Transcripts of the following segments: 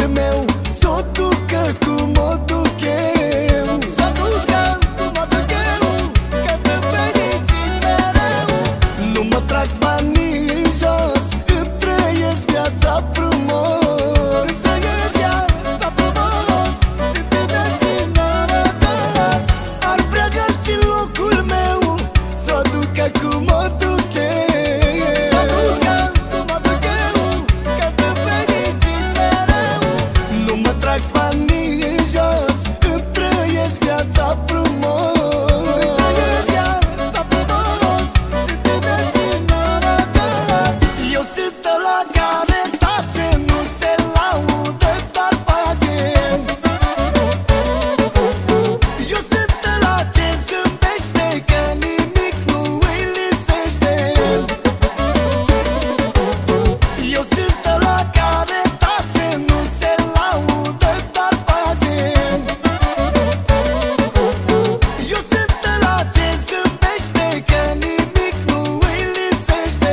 meu s-o ducă cum o duc eu. S-o ducă cum o duc eu, că te fericit mereu. Nu mă trag banii în jos, îmi trăiesc viața frumos. Îmi trăiesc viața frumos, sunt de sănătos. Ar vrea găsi locul meu s-o ducă cum o duc eu. S-o ducă cum o duc eu, că te fericit mereu. Nu mă trag banii în jos, îmi trăiesc viața frumos. Îmi trăiesc viața frumos, sunt de sănătos. Eu sunt ăla care tace, nu se laudă, doar face. Eu sunt ăla ce zâmbește, că nimic nu îi lipsește. Eu sunt ăla care tace, nu se laudă, doar face. Eu sunt ăla ce zâmbește, că nimic nu îi lipsește.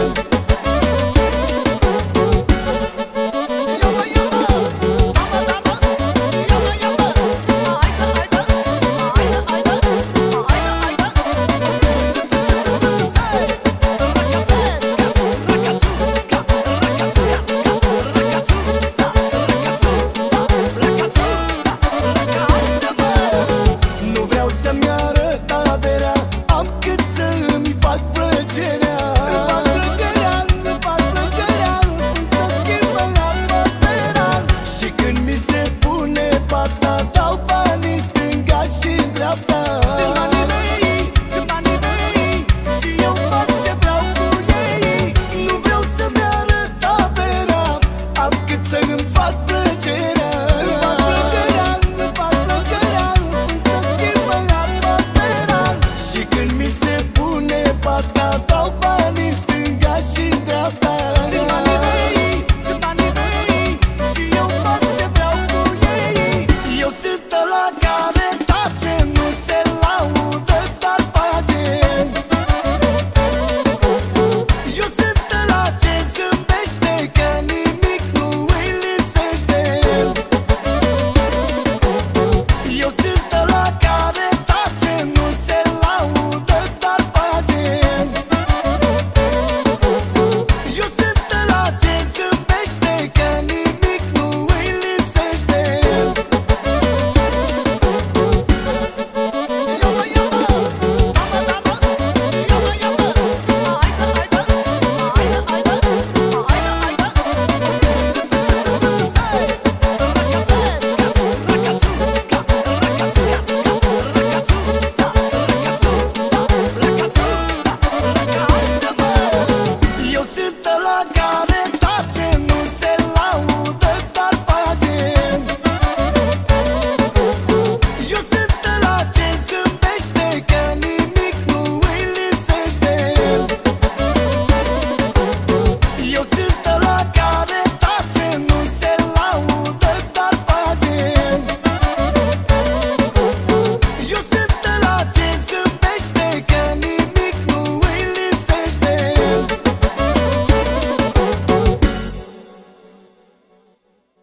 Nu vreau să-mi arăt averea, am cât să îmi fac plăcerea. Îmi fac plăcerea, îmi fac plăcerea, însă schimbă atmosfera. Și când mi se pune pata, dau banii stânga și dreapta. Sunt banii mei, sunt banii mei, și eu fac ce vreau cu ei. Nu vreau să-mi arăt averea, am cât să îmi fac plăcerea.